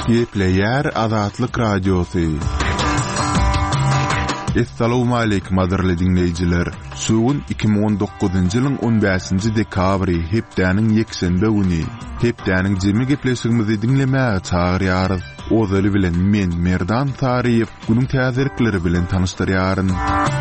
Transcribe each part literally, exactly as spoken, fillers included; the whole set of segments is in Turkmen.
Gepleyer Azatlyk Radiosu. Assalamu alaykum azyr dinleyijiler. Suwun iki ming on dokuzunçy ýylyň on beşinji dekabry hepdäniň ýekşembe güni. Hepdäniň jemi gepleşigimizi dinlemäge çagyrýarys. Ozaly bilen men Merdan Tariýew günüň täzirikleri bilen tanışdyrýaryn.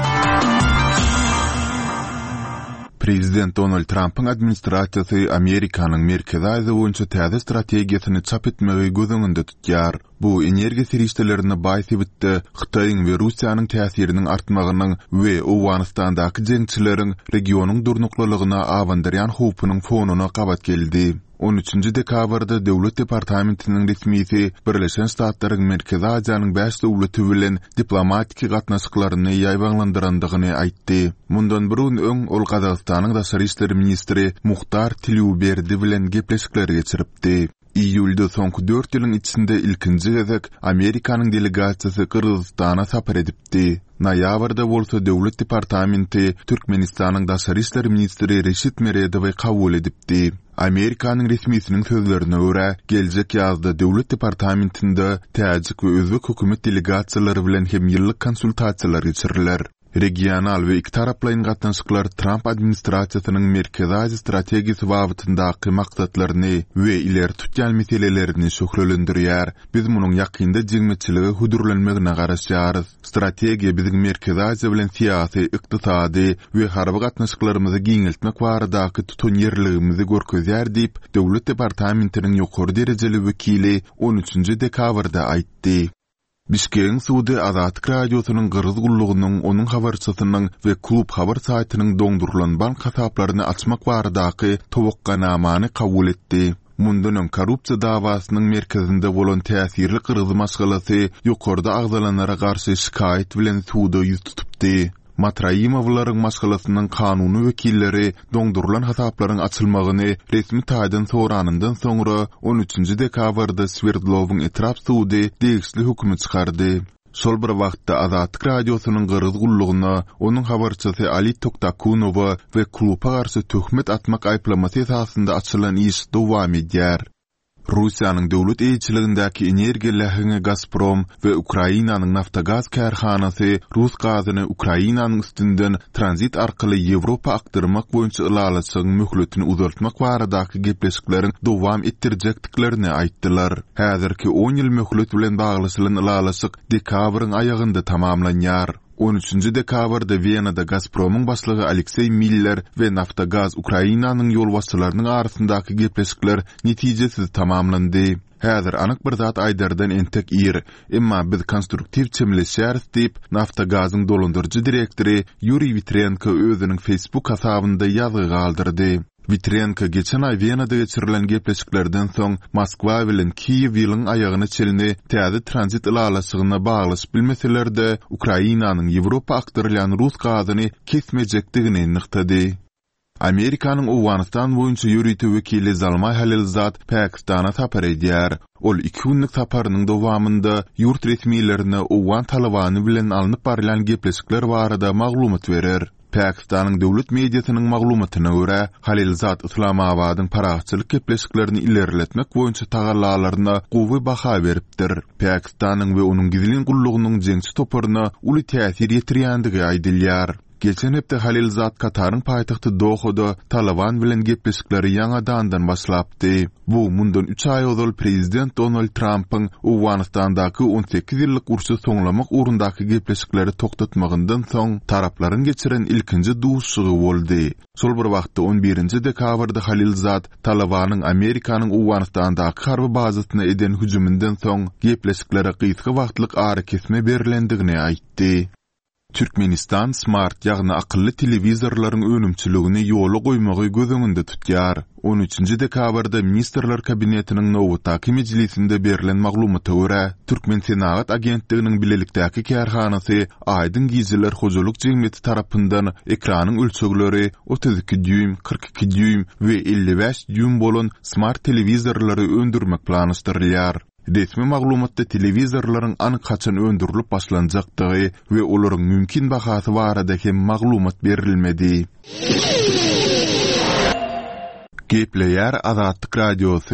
Prezident Donald Trump'ın administrasiýasy Amerikanyň Merkezi Aziýa boýunça täze strategiýasyny çap etmegi gözüňinde tutýar. Bu energiýa serişdelerini baýsy bitdi, Hytaýyň we Russiýanyň täsiriniň artmagynyň we Awganistandaky jeňçileriň regionyň durnuklygyna awandyrýan howpunyň fonuna gabat geldi. on üçünçi dekabrda Döwlet Departamentiniň resmisi Birleşen Ştatlaryň Merkezi Aziýanyň beş döwleti bilen diplomatik gatnaşyklaryny ýaýbanlandyrandygyny aýtdy. Mundan bir gün öň ol Gazagystanyň daşary işleri ministri Muhtar Tilýuberdi bilen gepleşikler geçiripdi. İýulda soňky dört ýylyň içinde ilkinji gezek Amerikanyň delegasiýasy Kyrgyzstana sapar edipdi. Noýabrda bolsa Döwlet Departamenti Türkmenistanyň daşary işleri ministri Reşit Meredowy kabul edipdi. Amerikanyň resmisiniň sözlerine görä, geljek ýazda Döwlet Departamentinde täjik we özbek hökümet delegasiýalary bilen hem ýyllyk konsultasiýalar geçiriler. Regional we iki taraplaryň gatnaşyklar Trump administrasiýasynyň Merkezi Aziýa strategiýasy wagtyndaky maksatlaryny we ileri tutýan meselelerini şöhrelendirýär. Biz munyň ýakynda jeňmeçiligi hudurlanmegine garaşýarys. Strategiýa biziň Merkezi Aziýa bilen syýasy, ykdysady we harby gatnaşyklarymyzy giňeltmek baradaky tutun ýerligimizi görkezýär diýip Döwlet Departamentiniň ýokary derejeli wekili on üçünçi dekabrda aýtdy. Bişkeň Suudi Azatlyk Radiosynyň gyrgyz gullugynyň onuň habarçysynyň we klub habar saýtynyň doňdurulan hasaplaryny açmak baradaky towakkannamany kabul etdi. Mundan korrupsiýa dawasynyň merkezinde bolan täsirli gyrgyz maşgalasy ýokarda agzalanlara garşy şikaýet bilen suwda ýüz tutupdy. Matraýimowlaryň maşgalasynyň kanuny wekilleri doňdurulan hasaplaryň açylmagyny resmi taýdan soranyndan soňra on üçünçi dekabrda Sverdlowyň etrap suwdy degişli höküm çykardy. Şol bir wagtda Azatlyk Radiosynyň gyrgyz gullugyna onuň habarçysy Ali Toktakunowa we kluba garşy töhmet atmak aýplamasy esasynda açylan iş dowam edýär. Russiýanyň döwlet eýçiligindäki energiýa lähigi Gazprom we Ukrainanyň Naftagaz kärhanasy Rus gazyny Ukrainanyň üstünden tranzit arkaly Ýewropa aktarmak boýunça ýalaçygyň möhletini uzaltmak baradaky gepleşikleriň dowam etdirjekdiklerini aýtdylar. Häzirki on ýyl möhlet bilen baglyşylan ýalaçyk dekabryň aýagynda tamamlanýar. on üçünçi dekabrda Wienada Gazpromyň başlygy Aleksey Miller we Naftagaz Ukrainanyň ýolbaşçylarynyň arasyndaky gepleşikler netijesiz tamamlandy. Häzir anyk bir zat aýdardan entek ýer, emma biz konstruktiw çemleşýäris diýip Naftagazyň dolandyrjy direktori Yuri Vitrenko özüniň Facebook hasabynda ýazy galdyrdy. Vitrenko geçen ay Wienada geçirilen gepleşiklerden soň Moskwa bilen Kiýew ýylyň aýagyny çelini täze tranzit ýalaçygyna baglyş bilmeselerde Ukrainanyň Ýewropa aktarylýan Rus gazyny kesmejekdigini nyktady. Amerikanyň Awganistan boýunça ýürüýti wekili Zalmay Halilzad Pakistana sapar edýär. Ol iki günlük saparynyň dowamında ýurt resmiýetlerine Awgan talabany bilen alınıp barılan gepleşikler barada maglumat berer. Pakistanyň döwlet mediasynyň maglumatyna görä, Halilzad Islamabadyň paraçylyk gepleşiklerini ilerletmek boýunça tagallalaryna gowy baha beripdir. Pakistanyň we onuň gizlin gullugynyň jeňçi toparyna uly täsir ýetirýändigi aýdylýar. Geçen hepde Halilzad Kataryň paýtagty Dohada Taliban bilen gepleşikleri ýangadan başlapdy. Bu mundan üç ay ozal Prezident Donald Trump'yň Awganistandaky on sekiz ýyllyk ursy soňlamak urundaky gepleşikleri toktatmagyndan soň taraplaryň geçiren ilkinji duşugy boldy. Şol bir wagtda on birinçi dekabrda Halilzad Talibanyň Amerikanyň Awganistandaky harby bazasyna eden hüjümünden soň gepleşiklere gysga wagtlyk ary kesme berilendigini aýtdy. Türkmenistan smart ýagny akylly telewizorlaryň önümçiligini ýola goýmagy gözüňinde tutýar. on üçünçi dekabrda Ministrler Kabinetiniň Nowataki mejlisinde berilen maglumata görä, Türkmen Senagat agentliginiň bilelikdäki kärhanasy Aýdyn Giziler hojalyk jemgyýeti tarapyndan ekranyň ölçegleri otuz iki düým, kırk iki düým we elli beş düým bolan smart telewizorlary öndürmek planlaşdyrylýar. Resmi maglumatda telewizorlaryň anyk kaçan öndürilip başlanjakdygy we olaryň mümkin bahasy baradaky maglumat berilmedi. Gepleyer Azatlyk Radiosu.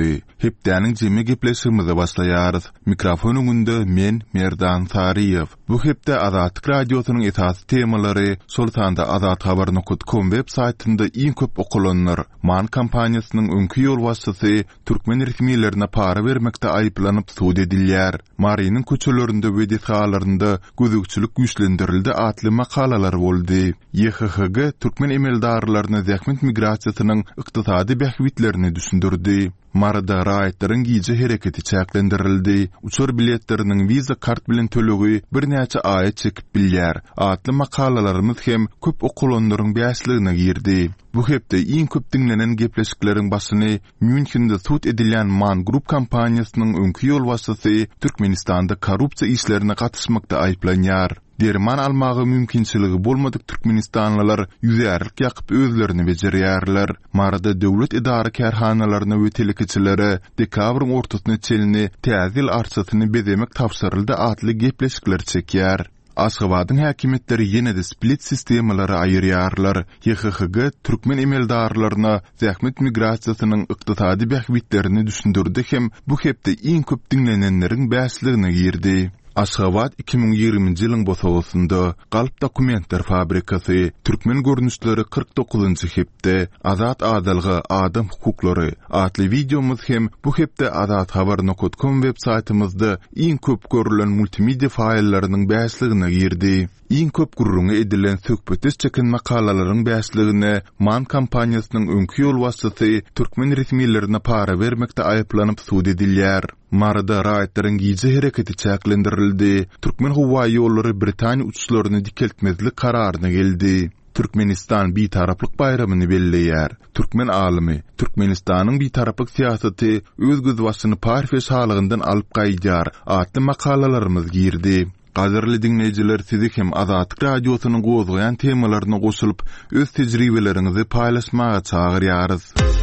hepdäniň jemi gepleşigimize başlaýarys. Mikrofon öňünde men Merdan Sariýew. Bu hepde Azatlyk radiosynyň esasy temalary Sultanda azat habar nokta com web saytynda iň köp okulanlar. Man kampaniýasynyň öňkü ýol wasitysy türkmen resmiýetlerine para bermekde aýplanyp suud edilýär. Marynyň köçelerinde we detgalarynda gözükçülük güýçlendirildi atly makalalar boldy. Y H H G türkmen emeldarlaryna zähmet migrasiýasynyň ykdysady bähwitlerini düşündirdi. Marada raýatlaryň giýje hereketi çäklendirildi. Uçur biletleriniň viza kart bilen tölegi bir näçe aýa çekip bilýär. Atly makalalarymyz hem köp okulanlaryň bäsligine girdi. Bu hepde iň köp dinlenen gepleşikleriň başyny Münchende suud edilen Man Group kampaniýasynyň öňkü ýol wasitysy Türkmenistanda korrupsiýa işlerine gatnaşmakda aýplanýar. Derman almagy mümkinçiligi bolmadyk Türkmenistanlylar ýüzärlik ýakyp özlerini bejerýärler. Marada döwlet idara kärhanalaryna we telekiçilere dekabryň ortasyna çelini täzil arsasyny bezemek tapşyryldy atly gepleşikler çekýär. Aşgabatyň häkimetleri ýene-de split sistemlary aýyrýarlar. Y H H G türkmen emeldarlaryna zähmet migrasiýasynyň ykdysady bähwitlerini düşündirdi hem bu hepde iň köp dinlenenleriň bäsligine girdi. Aşgabat iki bin ýygrymynjy ýylyň bosagysynda Galp Dokumentler Fabrikasy türkmen görnüşleri kırk dokuzunçy hepde Azat adalgy adam hukuklary atly videomuz hem bu hepde azat habar nokta com web saytymyzda iň köp görülen multimedia faýllarynyň bäsligine girdi. Iň köp gurrungy edilen söhbetiz çeken makalalaryň bäsligine Man kampaniýasynyň öňkü ýol wasitysy türkmen resmiýetlerine para bermekde aýplanyp suud edilýär. Marada raýatlaryň giýje hereketi çäklendirildi. Türkmen howa ýollary Britaniýa uçuşlaryny dikeltmezlik kararyna geldi. Türkmenistan bir taraplyk bayramyny belleýär. Türkmen alimy Türkmenistanyň bir taraplyk siýasaty öz gözbaşyny parfeş halygyndan alyp gaýdýar. Atly makalalarymyz girdi. Gaderli dinleyijiler, sizi hem Azatlyk radiosynyň gozgaýan temalaryna goşulyp öz tejribelerinizi paýlaşmaga çagyrýarys.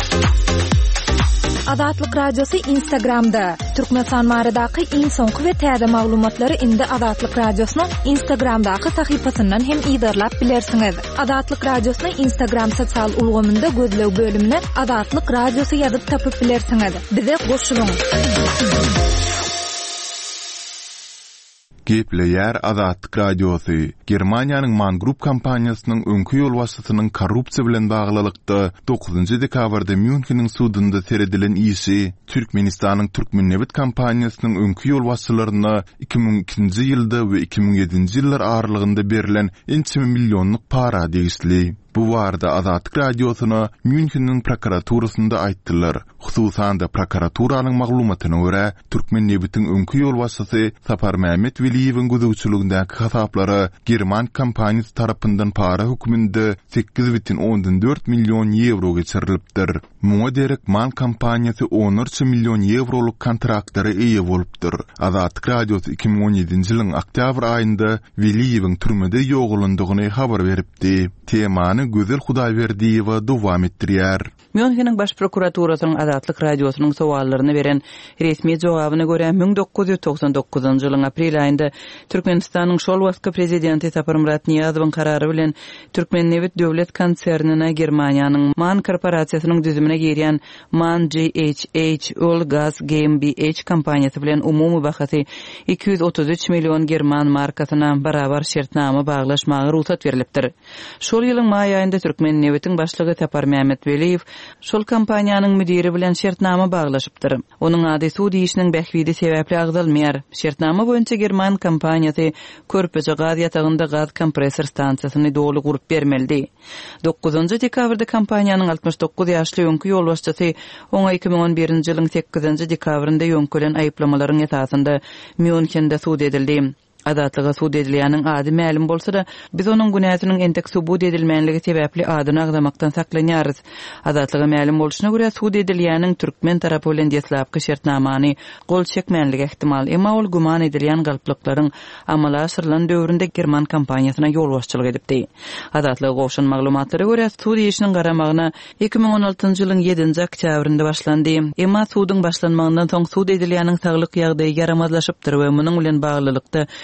Azatlyk radiosu Instagramda. Türkmenistan maradaky iň soňky we täze maglumatlary indi Azatlyk radiosynyň Instagramdaky sahypasyndan hem ýa-da bilersiňiz. Azatlyk radiosynyň Instagram sosial ulgamynda gözlew bölümine Azatlyk radiosu ýazyp tapyp bilersiňiz. Bize goşulyň. Gepleýär Azatlyk radiosu. Germaniýanyň Man Group kampaniýasynyň öňkü ýol wasytynyň korrupsiýa bilen baglylykda dokuzunçy dekabrda Müncheniň sudunda seredilen işi Türkmenistanyň Türkmennewit kampaniýasynyň öňkü ýol wasylaryna iki bin ikinji ýylda we iki bin ýedinji ýyllar aralygynda berilen ençe millionlyk para degisli. Bu warda Azatlyk radiosyna Müncheniň prokuraturasynda aýtdylar. Hususan da prokuraturalyň maglumatyna görä, Türkmennewitiň öňkü ýol wasysy Sapar Mehmet Veliýewiň gözüçülügindäki hasaplary German kampaniýasy tarapyndan para hökmünde sekiz butun ondan dört million euro geçirilipdir. Muňa derek Man kampaniýasy on üç million euroluk kontraktlara eýe bolupdyr. Azatlyk radiosy iki bin on ýedinji ýylyň oktyabr aýynda Veliýewiň türmede ýogulandygyny habar beripdi. Temany Güzel Hudaýberdiýewa dowam etdirýär. Müncheniň baş prokuraturasynyň Azatlyk radiosynyň sowallaryny beren resmi jogabyna görä bin dokuz ýüz toksan dokuzunçy ýylyň aprel aýynda Türkmenistanyň şol wagtky prezidenti Sapar Murat Niýazowyň karary bilen Türkmennewit döwlet konsernine Germaniýanyň Man korporasiýasynyň düzümine girýän Man G H H Oil Gas GmbH kampaniýasy bilen umumy bahasy iki yüz otuz üç million german markasyna barabar şertnama baglaşmagy ruhsat berilipdir. Şol ýylyň maý aýynda Türkmennewitiň başlygy Sapar Mehmet Veliýew şol kampaniýanyň müdiri bilen şertnama baglaşypdyr. Onuň ady suud işiniň bähwidi sebäpli agdalmaýar. Şertnama boýunça German kampaniýasy körpüje gaz ýatagynda gaz kompressor stansiýasyny dogly gurup bermeldi. dokuzunçy dekabrda kampaniýanyň altmış dokuz ýaşly öňkü ýol başçysy oňa iki bin on birinji ýylyň sekizinçi dekabrynda ýönkelen aýplamalaryň esasynda Münchende suud edildi. Azatlyga suud edilýäniň ady ma'lum bolsa da biz onuň günäsiniň entek subut edilmänligi sebäpli adyny agdamakdan saklanýarys. Azatlyga ma'lum bolşyna görä suud edilýäniň türkmen tarapy bilen deslapky şertnamany gol çekmänligi ihtimal, emma ol guman edilýän galplyklaryň amala aşyrylan döwründe German kampaniýasyna ýol başçylyk edipdi. Azatlyga goşan maglumatlary görä suud işiniň garamagyna iki bin on altynjy ýylyň ýedinji oktýabrynda başlandy. Emma suudyň başlanmagyndan soň suud edilýäniň saglyk ýagdaýy yaramazlaşypdyr we munyň bilen baglylykda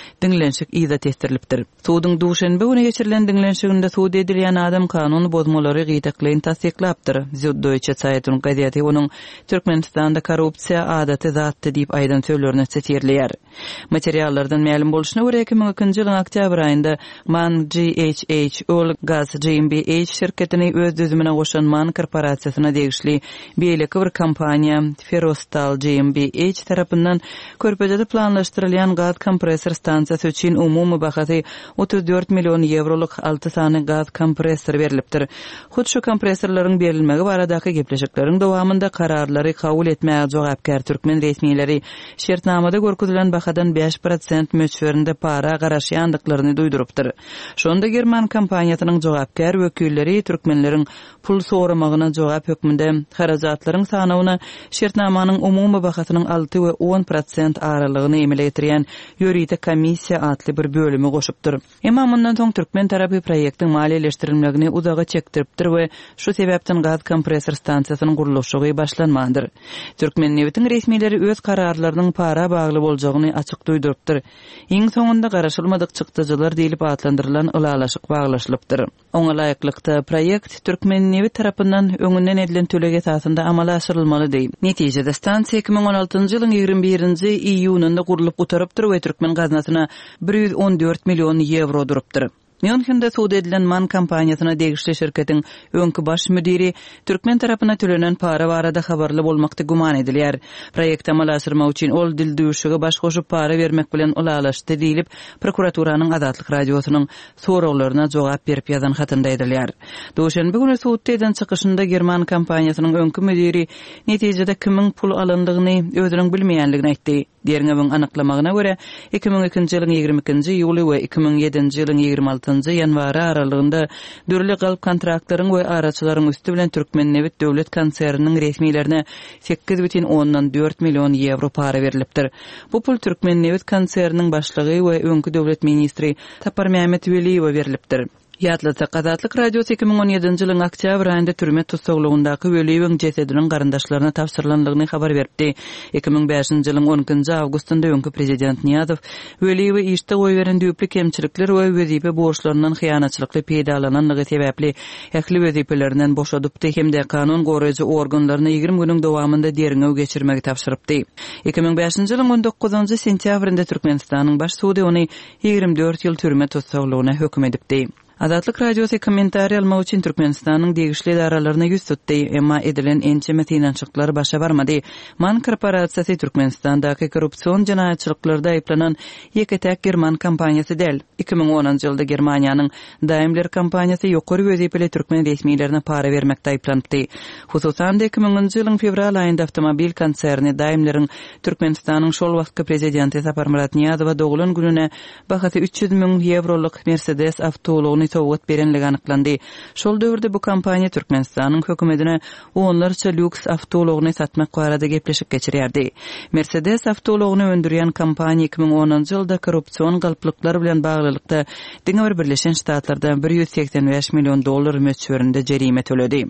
dinlenşik izat ettirilipdir. Suwdyň duşenbe güni geçirilen dinlenşiginde suwd edilýän adam kanuny bozmalary gyýdaklaryny tasdiklapdyr. Deutsche Zeitung gazeti onuň Türkmenistanda korrupsiýa adaty zatdy diýip aýdan söýlerini setirleýär. Materiallardan ma'lum bolşyna görä iki ming ikinji ýylyň oktýabr aýynda MAN G H H Oil Gas G M B H şirketini öz düzümine goşan MAN korporatsiýasyna degişli beýleki bir kompaniýa Ferrostal G M B H tarapyndan körpejede planlaşdyrylýan gaz kompressor stansiýasy üçin umumy bahaty otuz dört million euroluk alty sany gaz kompressor berilipdir. Hut şu kompressorlaryň berilmegi baradaky gepleşikleriň dowamında kararlary kabul etmäge jogapkar türkmen resmiýetleri şertnamada görkezülen bahadan beş prosent möçberinde para garaşýandyklaryny duýdurupdyr. Şonda German kompaniýasynyň jogapkar wekilleri türkmenleriň pul soramagyna jogap hökmünde harajatlaryň sanawyna şertnamanyň umumy bahasynyň alty we on prosent aralygyny emeleýän ýuridik komissiýa atly bir bölümi goşupdyr. Emma mundan soň türkmen tarapy proýektiň maliýeleşdirilmegini uzaga çekdiripdir we şu sebäpden gaz kompressor stansiýasynyň gurulşy başlanmadyr. Türkmen Newtiň resmiýetleri öz kararlarynyň para bagly boljagyny açyk duýdurupdyr. Iň soňunda garaşylmadyk çykdyjylar diýilip atlandyrylan ulalaşyk baglaşylypdyr. Oňa laýyklykda proýekt Türkmen Newi tarapyndan öňünden edilen töleg esasında amala aşyrylmaly diýip. Netijede stansiýa iki ming on altynjy ýylyň ýigirme birinji iýunynda gurulyp utarıpdyr we türkmen gaznasyna bir ýüz on dört million euro durupdyr. Münchende suwd edilen MAN kompaniýasyna degişli şirketiň öňkü baş müdiri türkmen tarapyna төлenen para barada habarly bolmakda guman edilýär. Proýekt amala aşyrmak üçin ol dildüýüşige baş goşup para bermek bilen ulalaşdy diýilip prokuraturanyň Azatlyk radiosynyň sorawlaryna jogap berip ýazan hatynda edilýär. Duşenbe güni suwd eden çykyşynda German kompaniýasynyň öňkü müdiri netijede kimin pul alyndygyny özüniň bilmeýänligini aýtdy. Diýeriňe anyklamagyna görä iki ming ikinji ýylyň ýigirme ikinji ýuly we iki ming ýedinji ýylyň ýigirme altynjy ýanwary aralygynda dürli galp kontraktlaryň we araçylaryň üstü bilen Türkmen Newit döwlet konserniniň resmiýetlerine sekiz бүтүн ondan dört million euro para berilipdir. Bu pul Türkmen Newit konserniniň başlygy we öňkü döwlet ministri Tapar Mehmet Weliýewe berilipdir. Ýatlysa Azatlyk radiosu iki ming on ýedinji ýylyň oktýabr aýynda türme tutsaglygyňdaky Weliýewiň jesediniň garyndaşlaryna tapşyrylanlygyny habar berdi. iki ming beşinji ýylyň on ikinji awgustynda öňkü prezident Niýazow Weliýewe işde goýberen düýpli kemçilikler we wezipe borçlaryndan hyýanatçylykly peýdalananlygy sebäpli ähli wezipelerinden boşadypdy hemde kanun goraýjy organlaryna ýigirme güniň dowamında deriňew geçirmegi tapşyrypdy. iki ming beşinji ýylyň on dokuzunjy sentýabrynda Türkmenistanyň baş suwdy ony ýigirme dört ýyl türme tutsaglygyna hökm edipdi. Azatlyk radiosu kommentariýa almak üçin Türkmenistanyň degişli daralaryna ýüz tutdy, emma edilen ençeme finançyklar başa barmady. MAN korporatsiýasy Türkmenistandaky korrupsiýon jinaýatçylyklarda aýplanan ýeketäk German kompaniýasy däl. iki ming onunjy ýylda Germaniýanyň Daimler kompaniýasy ýokary wezipeli türkmen resmiýetlerine para bermekde aýplandy. Hususan iki minginji ýylyň fevral aýynda awtomobil konserni Daimleriň Türkmenistanyň şol wagtky prezidenti Sapar Murat Niýazowa dogulun gününe bahasy üç ýüz miň euroluk Mercedes awtologyny sowgat berenligi anyklandy. Şol döwürde bu kompaniýa Türkmenistanyň hökümetine onlarça lüks awtologyny satmak barada gepleşip geçirýärdi. Mercedes awtologyny öndürýän kompaniýa iki ming onunjy ýylda korrupsiýon galplyklar bilen baglylykda Diňe Birleşen Ştatlardan bir ýüz seksen beş million dollar möçberinde jerime töledi.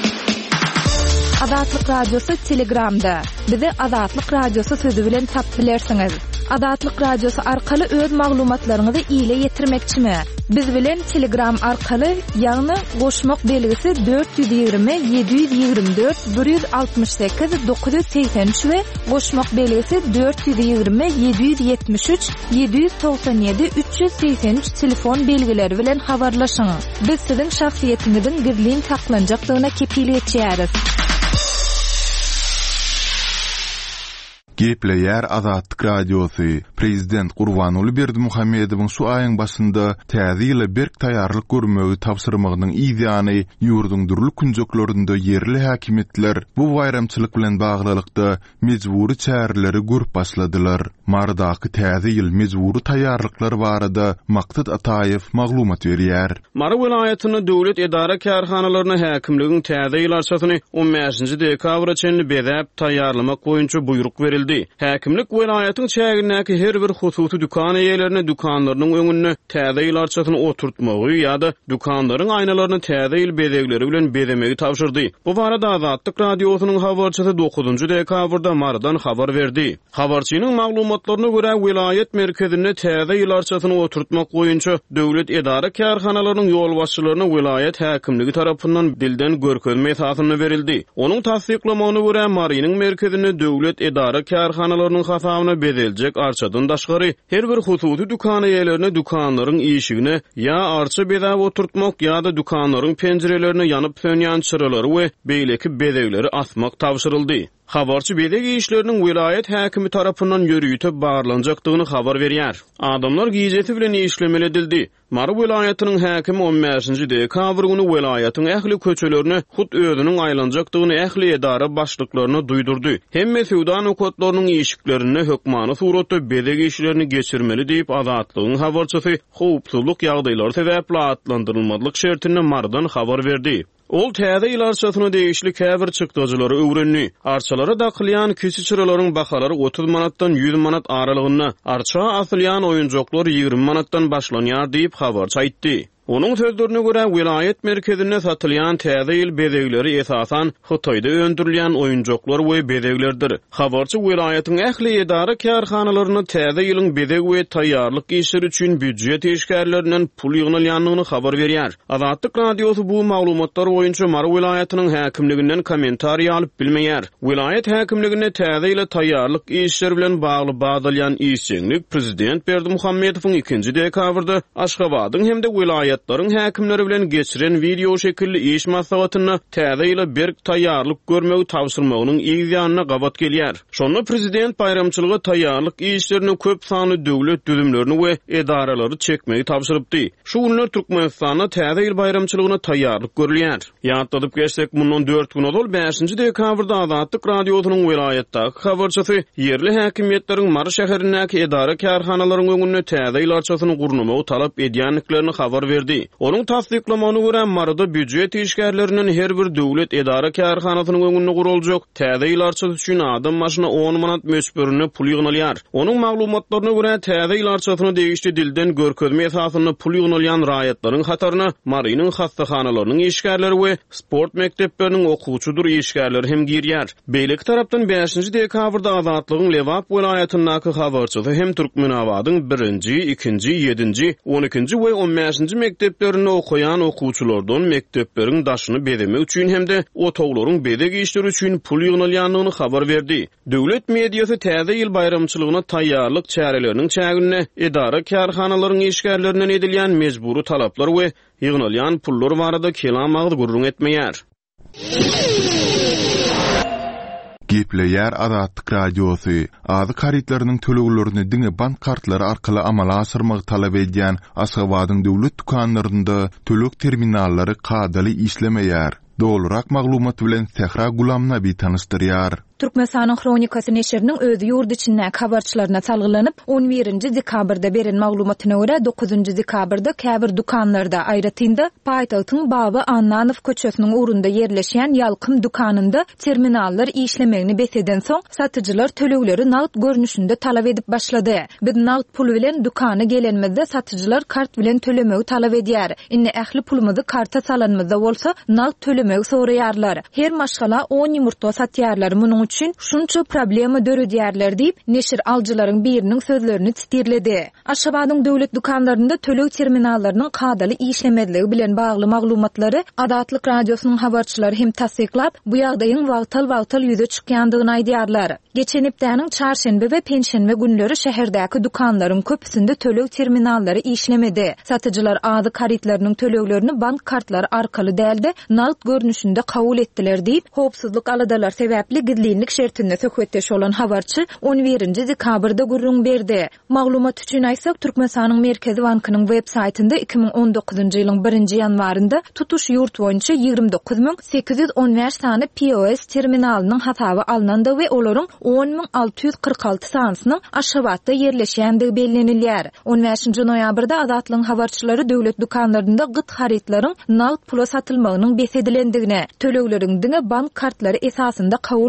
Azatlyk radiosu Telegramda. Bizi Azatlyk radiosu sözü bilen tapylarsyňyz. Azatlyk radiosu arkaly öz maglumatlaryňyzy ýyla ýetirmekçimi? Biz bilen Telegram arkaly ýagny goşmak belgisi dört yüz ýygrimi yedi yüz ýygrimi dört bir yüz altmış sekiz dokuz yüz seksen üç we goşmak belgisi dört yüz ýygrimi yedi yüz ýetmiş üç yedi yüz toksan ýedi üç yüz seksen üç telefon belgileri bilen habarlaşyň. Biz siziň şahsiýetiniziň gizlin saklanjaklygyna kepil etýäris. Gepleýär Azatlyk radiosu. Prezident Gurbanuly Berdimuhammedowyň şu aýyň başynda täze ýyla berk taýýarlyk görmegi tapşyrmagynyň ýygyany ýurduň durly künjeklerinde yerli häkimetler bu bayramçylyk bilen baglylykda mejburi çäreleri görüp başladylar. Mardaky täze ýyl mejburi taýýarlyklar barada Maksat Ataýew maglumat berýär. Mara welaýatyny döwlet edara karhanalarına häkimligiň täze ýyl arşasyny on beşinji dekabra çenli bedäp taýýarlamak boýunça buyruk berildi. Häkimlik welaýatyň çägindäki her her bir hususy dukan eýelerine dukanlarynyň öňüne täze ýyl arçasyny oturtmagy ýa-da dukanlaryň aýnalaryny täze ýyl bezegleri bilen bezemegi tapşyrdy. Bu barada Azatlyk radiosynyň habarçysy dokuzunçy dekabrda mardan habar berdi. Habarçynyň maglumatlaryna görä vilayet merkezine täze ýyl arçasyny oturtmak boýunça döwlet edara karhanalarynyň ýol başçylaryna vilayet häkimligi tarapyndan dilden görkezme esasyny berildi. Onuň tasdiklamagyna görä Marynyň merkezine döwlet edara karhanalarynyň hasabyna beziljek arçadan daşgary her bir hususy dukan eýelerine dukanlaryň işigine ýa arça bezäp oturtmak ýa-da dukanlaryň penjerelerine ýanyp sönýän çyralary we beýleki bezegleri asmak tapşyryldy. Habarçy bedeg işlerinin vilayet häkimi tarapyndan ýörüýtip barlanjakdygyny habar berýär. Adamlar giýjeti bilen işlemeli edildi. Mary vilayatynyň häkimi on beşinçi dekabr güni vilayatyň ähli köçelerini hut özüniň aýlanjakdygyny ähli edara başlyklaryna duýdurdy. Hemme suwdan okotlarynyň işiklerini hökmany suratda bedeg işlerini geçirmeli diýip Azatlygyň habarçysy howpsuzlyk ýagdaýlary sebäpli atlandyrylmadyk şertine mardan habar berdi. Ol täze ýyl arçasyny değişli käbir çykdyjylary öwrenni. Arçalara daklyan kisi çyralaryň bahalary otuz manatdan yüz manat aralygyna, arça asylyan oýunjoklar ýygrimi manatdan başlanýar diýip habarçy aýtdy. Onun sözlerine göre vilayet merkezine satılyan täze ýyl bezegleri esasan Hytaýda öndürilýän oýunjoklar we bezeglerdir. Habarçy vilayatyň ähli edara karhanalaryny täze ýylyň bezeg we taýýarlyk işleri üçin büdjet eşgärlerinden pul ýygnalýanlygyny habar berýär. Azatlyk radiosy bu maglumatlar boýunça Mary vilayatynyň häkimliginden kommentariýa alyp bilmeýär. Vilayet häkimligine täze ýyl taýýarlyk işleri bilen bagly bazalyan işçilik prezident Berdimuhammedowyň ikinci dekabrda Aşgabatyň hemde vilayet Ýatlaryň häkimleri bilen geçiren video şekilli iş maslahatyna täze ýyla bir taýýarlyk görmegi tapşyrmagynyň ýygyanyna gabat gelýär. Şonda prezident bayramçylygy taýýarlyk işlerini köp sany döwlet düzümlerini we edaralary çekmegi tapşyrypdy. Şu günler Türkmenistanda täze ýyl bayramçylygyna taýýarlyk görülýär. Ýatladyp geçsek mundan dört gün ol beşinçi dekabrda Azatlyk radiosynyň vilayetdäki habarçysy ýerli häkimiýetleriň Mary şäherindäki edara karhanalarynyň öňüne täze ýyl arçasyny gurnumagy talap edýänliklerini habar berdi. Onun tasdiklamagyna görä Maryda büdjet işgärlerinden her bir döwlet edara karhanasynyň öňünde guruljak täze ýyl arçasy üçin adam başyna on manat mösberine pul ýygnalýar. Onun maglumatlaryna görä täze ýyl arçasyny değişli dilden görkezme esasyny pul ýygnalýan raýatlaryň hataryna Marynyň hastahanalarynyň işgärleri we sport mekdepleriniň okuwçydyr işgärleri hem girýär. Beýleki tarapdan beşinçi dekabrda Azatlygyň Lewap vilayatyndaky habarçysy hem Türkmenabadyň birinci, ikinci, ýedinci, on ikinci we on beşinci mekteplerini okuyan okuwçylardan mektepleriň daşyny bedemek üçin hemde otoglaryň bedeg işleri üçin pul ýygnalýanlygyny habar berdi. Döwlet mediýasy täze ýyl bayramçylygyna taýýarlyk çäreleriniň çägine edara karhanalaryň işgärlerinden edilýän mejburi talaplar we ýygnalýan pullar barada kelamagdy gurrun etmeýär. Gepleýär Azatlyk radiosy, azy karitlarynyň töleglerini diňe bank kartlary arkaly amala asyrmagy talap edýän Aşgabatyň döwlet dukanlarynda töleg terminallary kadaly işlemeýär. Dolurak maglumat bilen Sehra Gulamna bir tanıştırýar. Türkmenistanyň Kronikasy neşriniň özü ýurt içindäki habarçylaryna çalgylanyp on birinci dekabrda beren maglumatyna görä dokuzunçy dekabrda käbir dukanlarda aýratynda paýtagtyň Baba Annanow köçesiniň urunda ýerleşýän ýalkym dukanynda terminallar işlemegini beseden soň satyjylar tölegleri nagd görnüşinde talap edip başlady. Biz nagd pul bilen dukany gelenmizde satyjylar kart bilen tölemegi talap edýär. Indi ähli pulumuzy karta salanmazda bolsa nagd tölemegi soraýarlar. Her maşgala on ýumurta satýarlar. Munyň üçin şunça problema döredýärler diýip neşir aljylaryň biriniň sözlerini titirledi. Aşgabatyň döwlet dukanlarynda töleg terminallarynyň kadaly işlemediligi bilen bagly maglumatlary Azatlyk radiosynyň habarçylary hem tasdiklap, bu ýagdaýyň wagtal-wagtal ýüze çykýandygyny aýdýarlar. Geçen hepdäniň çarşembe we penşenbe günleri şäherdäki dukanlaryň köpüsinde töleg terminallary işlemedi. Satyjylar azy karitlarynyň töleglerini bank kartlary arkaly däldi, nagd görnüşinde kabul etdiler diýip, howpsuzlyk aladalar sebäpli gidli şertinde söhbetdeş olan habarçy on birinci dekabrda gurrun berdi. Maglumat üçin aýsak, Türkmenistanyň Merkezi Bankynyň web saýtynda iki ming on dokuzunçy ýylyň birinci ýanwarynda tutuş ýurt boýunça ýygrimi dokuz ming sekiz ýüz on beş sany P O S terminalynyň hasaby alnanda we olaryň on ming alty ýüz kırk alty sanysynyň Aşgabatda ýerleşýändigi bellenilýär. on beşinçi noýabrda Azatlygyň habarçylary döwlet dukanlarynda gyt haritlaryň nagd pula satylmagynyň besedilendigine, tölegleriň diňe bank kartlary esasynda kabul edilýär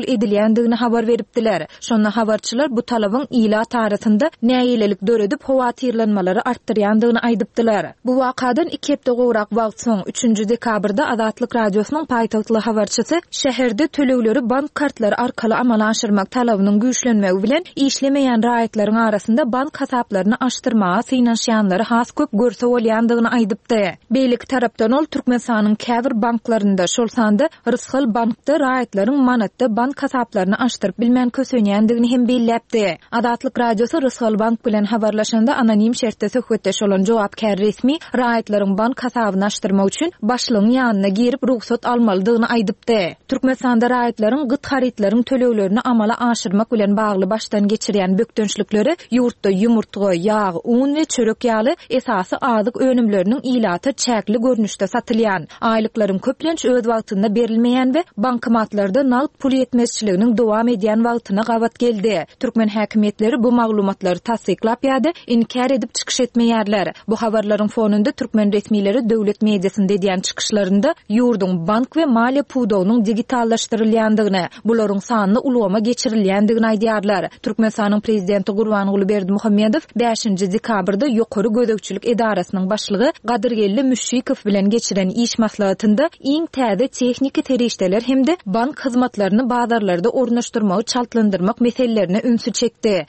geçirilýändigini habar beripdiler. Şonda habarçylar bu talabyň ila tarasynda näýelelik döredip howatyrlanmalary artdyrýandygyny aýdypdylar. Bu wakadan iki hepde gowrak wagt soň üçünji dekabrda Azatlyk radiosynyň paýtagtly habarçysy şäherde tölegleri bank kartlary arkaly amala aşyrmak talabynyň güýçlenmegi bilen işlemeýän raýatlaryň arasynda bank hasaplaryny açdyrmaga synanşýanlary has köp görse bolýandygyny aýdypdy. Beýlik tarapdan ol Türkmenistanyň käbir banklarynda şol sanda Rysgal bankda raýatlaryň manatda bank hasaplaryny açdyryp bilmän kösenýändigini hem belläpdi. Azatlyk radiosy Rysgal bank bilen habarlaşanda anonim şertde söhbetdeş olan jogapkär resmi raýatlaryň bank hasabyny açdyrmak üçin başlygyň ýanyna girip ruhsat almalydygyny aýdypdy. Türkmenistanda raýatlaryň gyt haritlaryň töleglerini amala aşyrmak bilen bagly başdan geçirýän bökdönçlikleri ýurtda ýumurtga, ýağ, un we çörek ýaly esasy azyk önümleriniň ilaty çäkli görnüşde satylýan. Aýlyklaryň köplenç öz wagtynda berilmeýän we bankomatlarda nagd pul ýetmezçiliginiň dowam edýän wagtyna gabat geldi. Türkmen häkimetleri bu maglumatlary tasdiklap ýa-da inkar edip çykyş etmeýärler. Bu habarlaryň fonunda Türkmen resmileri döwlet mediasynda edýän çykyşlarynda ýurdun bank we maliýe pudowynyň digitallaşdyrylýandygyny, bularyň sanyny ulgama geçirilýändigini aýdýarlar. Türkmenistanyň prezidenti Gurbanuly Berdimuhammedow beşinji dekabrda ýokary gödekçilik edarasynyň başlygy Gadyrgelli Müşşikow bilen geçiren iş maslahatynda iň täze tehnik terişdeler hemde bank hyzmatlaryny bazarlarda ornaşdyrmagy çaltlandyrmak meselelerine ünsü çekdi.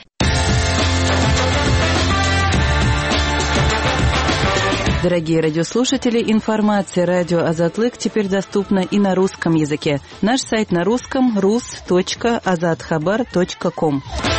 Дорогие радиослушатели, информация радио «Азатлык» теперь доступна и на русском языке. Наш сайт на русском — рус точка азатхабар точка ком.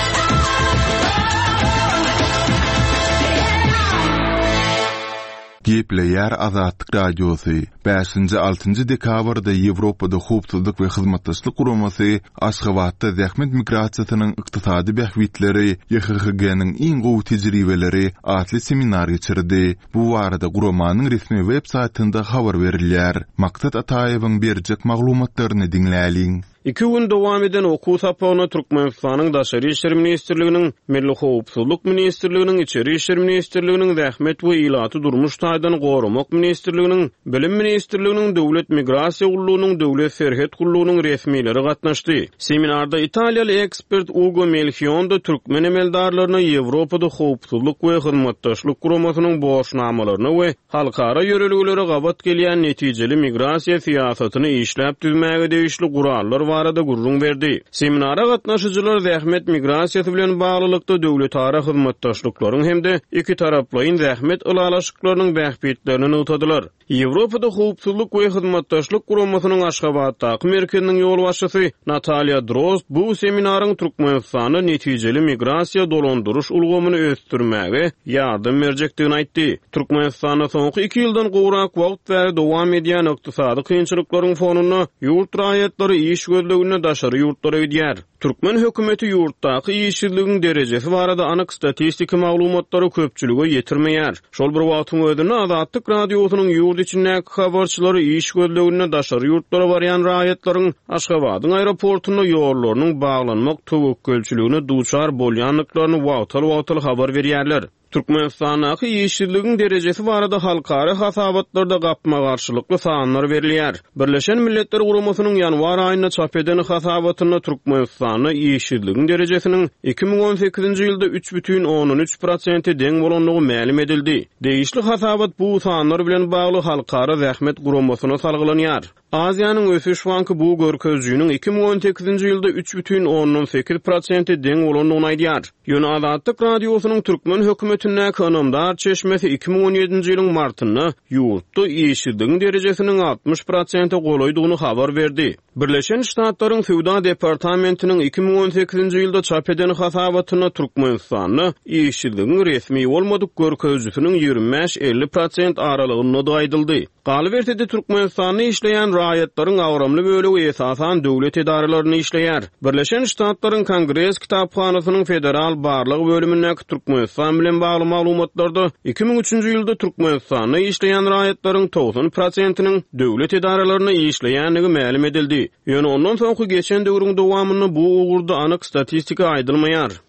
Gepleýär Azatlyk radiosy beşinji altynjy dekabrda Ýewropada howpsuzlyk we hyzmatdaşlyk guramasy Aşgabatda zähmet migrasiýasynyň ykdysady bähwitleri Y H G G-niň iň gowy tejribeleri atly seminar geçirdi. Bu barada guramanyň resmi web saytynda habar berilýär. Maksat Ataýewiň berjek maglumatlaryny dinläliň. İki gün dowam eden okuw sapagyna Türkmenistanyň Daşary işler ministrliginiň, Milli howpsuzlyk ministrliginiň, İçeri işler ministrliginiň, zähmet we ilaty durmuş taýdan gorumak ministrliginiň, Bilim ministrliginiň, Döwlet migrasiýa gullugynyň, Döwlet serhet gullugynyň resmileri gatnaşdy. Seminarda Italiýaly ekspert Ugo Melchiondo Türkmen emeldarlaryna Ýewropada howpsuzlyk we hyzmatdaşlyk guramasynyň boşnamalaryny we halkara ýöreligleri gabat gelýän netijeli migrasiýa siýasatyny işläp düzmäge degişli gurallar barada gurrun berdi. Seminara gatnaşyjylar zähmet migrasiýasy bilen baglylykda döwletara hyzmatdaşlyklaryň hemde iki taraplyň zähmet ylalaşyklarynyň bähbitlerini utadylar. Ýewropada howpsuzlyk we hyzmatdaşlyk guramasynyň Aşgabatdaky merkeziniň ýol başçysy Natalia Drozd bu seminaryň Türkmenistana netijeli migrasiýa dolandyryş ulgamyny ösdürmäge ýardym berjekdigini aýtdy. Türkmenistana soňky iki ýyldan gowrak wagt we dowam edýän ykdysady kynçylyklaryň fonuny ýurt raýatlary iş gözlegine daşary ýurtlara ödýär. Türkmen hökümeti ýurtdaky işçiligiň derejesi barada anyk statistika maglumatlary köpçülüge ýetirmeýär. Şol bir wagtyň özünde Azatlyk radiosynyň ýurt içindäki habarçylary iş gözlegine daşary ýurtlara barýan raýatlaryň Aşgabatyň aeroportuna ýollarynyň baglanmak töwekkülçiligine duçar bolýanlyklaryny wagtly-wagtly habar berýärler. Türkmenistanyň ýeşilligiň derejesi barada halkary hasabatlarda gapma garşylykly sanlar berilýär. Birleşen Milletler Guramasynyň ýanwar aýyna çap eden hasabatyna Türkmenistanyň ýeşilligiň derejesiniň iki ming on sekizinji ýylda üç бүтүn on üç prosent deň bolanlygy ma'lum edildi. Degişli hasabat bu sanlar bilen bagly halkara zähmet guramasyna salgylanýar. Aziýanyň ösüş banky bu görkezjüniň iki ming on sekizinji ýylda üç бүтүn on sekiz prosent deň bolanlygyny aýdýar. Ýöne Azatlyk radiosynyň Türkmen hökümetine kanamdar çeşmesi iki ming on ýedinji ýylyň martyna ýurtda ýeşilligiň derejesiniň altmış prosent golaýdygyny habar berdi. Birleşen Ştatlaryň Sowda departamentiniň iki ming on sekizinji ýylda çap eden hasabatyna Türkmenistanyň ýeşilligiň resmi bolmadyk görkezjüsiniň ýygrimi beş elli prosent aralygyny aýdyldy. Galybertede Türkmenistanyň işleýän raýatlaryň awramly bölegi esasan döwlet edaralaryny işleýär. Birleşen Ştatlaryň Kongres kitapxanasynyň federal barlyg bölümindäki Türkmenistan bilen bagly maglumatlarda iki ming üçünji ýylda Türkmenistanyň işleýän raýatlaryň toğsan prosentiniň döwlet edaralaryny işleýändigi ma'lum edildi. Ýöne ondan soňky geçen döwrüň dowamyny bu ugurda anyk statistika aýdylmaýar.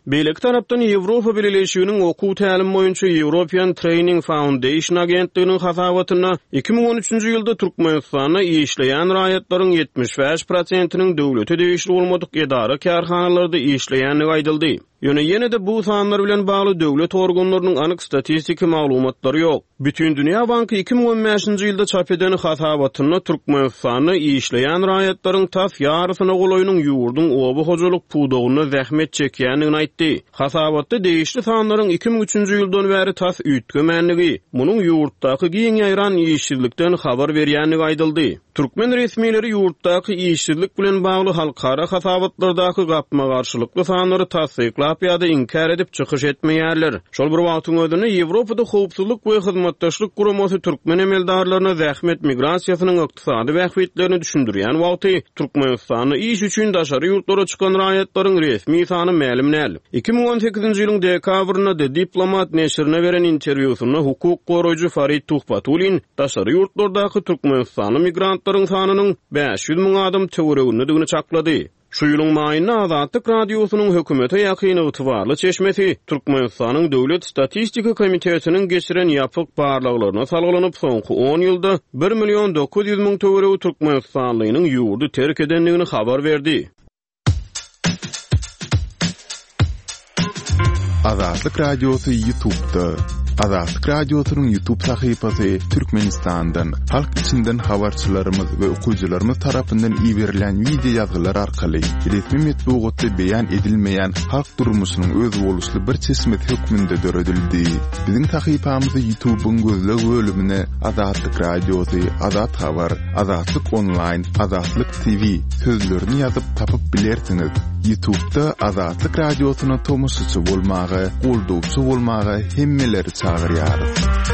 Beýleki tarapdan Ýewropa Birleşiginiň okuw tälim boýunça European Training Foundation agentliginiň hasabatyna iki ming on üçünji ýylda Türkmenistanda işleýän raýatlaryň ýetmiş beş prosentiniň döwlete degişli bolmadyk edara kärhanalarda işleýänligi aýdyldy. Ýöne ýene de bu sanlar bilen bagly döwlet organlarynyň anyk statistik maglumatlary ýok. Bütün Dünya Banky iki ming on beşinji ýylda çap eden hasabatyna Türkmenistanda işleýän raýatlaryň tas ýarysyna golaýynyň ýurdun oba hojalyk puwdagyna zähmet çekýänligini aýtdy. Hasabatda degişli sanlaryň iki ming üçünji ýyldan bäri tas üýtgemänligi, munyň ýurtdaky giň ýaýran işçilikden habar berýänligi aýdyldy. Türkmen resmileri ýurtdaky işçilik bilen bagly halkara hasabatlardaky gapma garşylykly sanlary tasdiklap ýa-da inkar edip çykyş etmeýärler. Şol bir wagtyň özünde Ýewropada howpsuzlyk we hyzmatdaşlyk guramasy türkmen emeldarlaryna zähmet migrasiýasynyň ykdysady wähbetlerini düşündirýän wagty Türkmenistany iş üçin daşary ýurtlara çykan raýatlaryň resmi sany ma'lum näl. iki ming on sekizinji ýylyň dekabryna de Diplomat neşrine beren interwýusyna hukuk goraýjy Farid Tuhpatulin daşary ýurtlardaky Türkmenistany migrantlaryň sanynyň beş ýüz miň adam töweregini çaklady. Şu ýylyň maýyna Azatlyk radiosynyň hökümete ýakyny ýytwarly çeşmesi Türkmenistanyň Döwlet Statistika Komitetiniň geçiren ýapyk barlaklaryna salgylanyp soňky on ýylda bir million dokuz ýüz miň töweregi Türkmenistanlynyň ýurdu terk edenligini habar berdi. Azatlyk radiosy YouTube'da. Azatlyk radiosynyň YouTube sahypasy Türkmenistandan, halk içinden habarçylarymyz we okuwçylarymyz tarapyndan iýerilen video ýazgylar arkaly resmi metbuatda beýan edilmeýän halk durmuşynyň öz boluşly bir çeşme hökmünde döredildi. Biziň sahypamyzy YouTube'un gözleg bölümine Azatlyk radiosy, Azat habar, Azatlyk online, Azatlyk T V sözlerini ýazyp tapyp bilersiňiz. YouTube'da Azatlyk radiosyna tomusçy bolmagy, goldowçy bolmagy hemmeleri çağırýarys.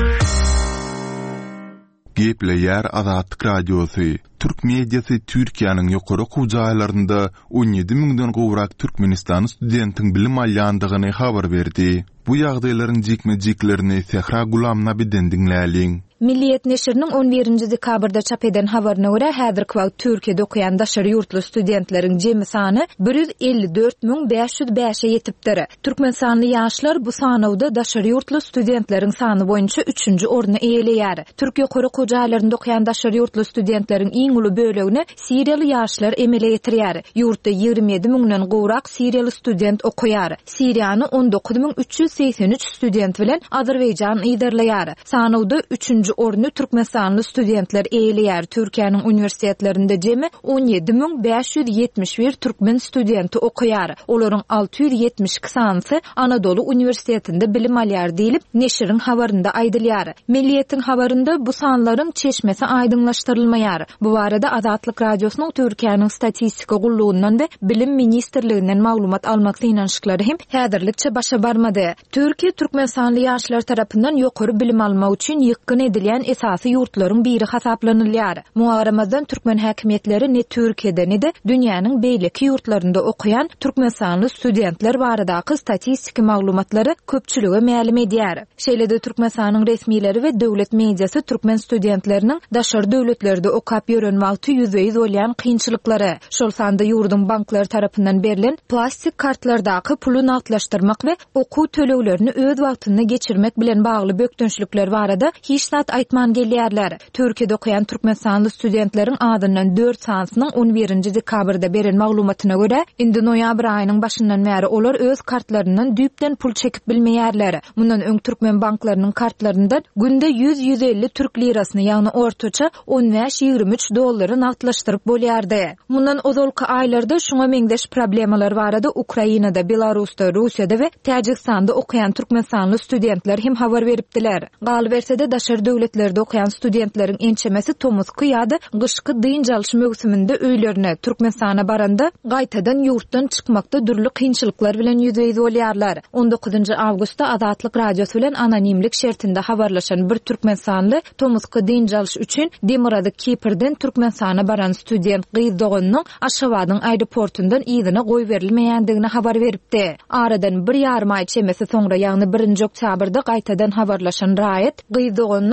Gepleýär Azatlyk radiosy. Türk mediasy Türkiýanyň ýokary kujaýlarynda on ýedi miňden gowrak Türkmenistan studentiň bilim alýandygyny habar berdi. Bu ýagdaýlaryň jikme-jiklerini Sehra Gulamnabiden dinläliň. Milliyet neşriniň on birinji dekabrda çap eden habaryna görä, häzirki wagt Türkiýede okuyan daşary ýurtly studentleriň jemi sany bir ýüz elli dört miň beş ýüz beşe ýetipdir. Türkmenistanly ýaşlar bu sanawda daşary ýurtly studentleriň sany boýunça üçünji orny eýeleýär. Türkiýe ýokary kujaýlarynda okuyan daşary ýurtly studentleriň iň uly bölegini Siriýaly ýaşlar emele ýetirýär. Ýurtda ýigirmi ýedi miňden gowrak Siriýaly student okuýar. Siriýany on dokuz miň üç ýüz seksen üç student bilen Azerbaýjan ýydarlaýar. Sanawda üçünji orny Türkmenistanly studentler eýeleýär. Türkiýanyň uniwersitetlerinde jemi on ýedi miň beş ýüz ýetmiş bir türkmen studenti okuýar. Olaryň alty ýüz ýetmiş iki sanysy Anadolu uniwersitetinde bilim alýar diýilip neşriň habarynda aýdylýar. Milliyetiň habarynda bu sanlaryň çeşmesi aýdynlaşdyrylmaýar. Bu barada Azatlyk radiosynyň Türkiýanyň statistika gullugundan we bilim ministrliginden maglumat almak synanşyklary hem häzirlikçe başa barmady. Türkiýe Türkmenistanly ýaşlar tarapyndan ýokary bilim almak üçin ýykyn edilen esasy ýurtlaryň biri hasaplanylýar. Muharamazdan türkmen häkimetleri ne Türkiýede ne de dünýäniň beýleki ýurtlarynda okuyan Türkmenistanly studentler baradaky statistik maglumatlary köpçülige ma'lum edýär. Şeýle-de Türkmenistanyň resmileri we döwlet mediasy türkmen studentläriniň daşary döwletlerde okap ýören wagty ýüzde bolýan kynçylyklary, şol sanda ýurdun banklary tarapyndan berilen plastik kartlardaky puly nagtlaşdyrmak we okuw töleglerini öz wagtyny geçirmek bilen bagly bökdünçlikler barada hiç zat aýtman gelýärler. Türkiýede okuyan Türkmenistanly studentleriň adyndan dört sansynyň on birinji dekabrda beren maglumatyna görä, indi noýabr aýynyň başyndan bäri olar öz kartlaryndan düýpden pul çekip bilmeýärler. Mundan öň türkmen banklarynyň kartlaryndan günde yüz yüz elli türk lirasyny, ýagny ortaça on beş ýigirmi üç dollary nagtlaşdyryp bolýardy. Mundan ozalky aýlarda şuňa meňdeş problemalar barada Ukrainada, Belarusda, Russiýada we Täjikistanda okuyan Türkmenistanly studentler hem habar beripdiler. Galy bersede daşary döwletlerde okuyan studentleriň ençemesi Tomsk ýa-da gyşky dynjalyş mögsüminde öýlerine Türkmenistana baranda gaýtadan ýurtdan çykmakda dürli kynçylyklar bilen ýüzüýiz bolýarlar. on dokuzunji awgustda Azatlyk radiosy bilen anonimlik şertinde habarlaşan bir Türkmenistanly Tomsk'a dynjalyş üçin Demirady Kipirden Türkmenistana baran student gyzdoganyň Aşgabatyň aeroportundan ýygyna goý berilmeýändigini habar beripdi. Aradan bir ýarym aý çemesi soňra, ýagny birinji oktýabrda gaýtadan habarlaşan raýat gyzdoganyny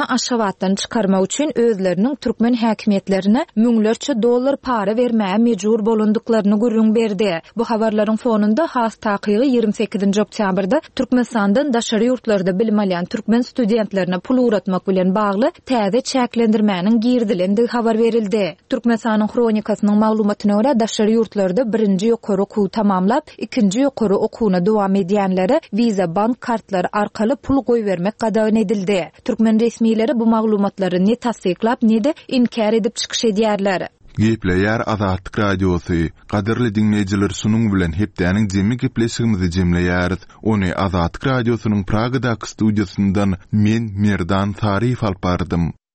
aşawatdan çykarmak üçin özleriniň türkmen häkimetlerine müňlerçe dollar para bermäge mejbur bolundyklaryny gürrüň berdi. Bu habarlaryň fonunda has takygy ýygrimi sekizinji oktýabrda Türkmenistandan daşary ýurtlarda bilim alýan türkmen studentlerine pul uratmak bilen bagly täze çäklendirmäniň girdilendi habar berildi. Türkmenistanyň kronikasynyň maglumatyna görä daşary ýurtlarda birinji ýokary okuw tamamlap, ikinji ýokary okuwuna dowam edýänlere viza bank kartlary arkaly pul goýbermek gadagan edildi. Türkmen resmiýetleri bu maglumatlary ne tasdiklap, ne de inkar edip çykyş edýärler. Gepleýär Azatlyk Radiosy. Gaderli dinleýijiler, şunuň bilen hepdäniň jemmi gepleşigimizi jemleýäris. Ony Azatlyk Radiosynyň Pragadaky studiýasyndan men Merdan Tarif alp bardym.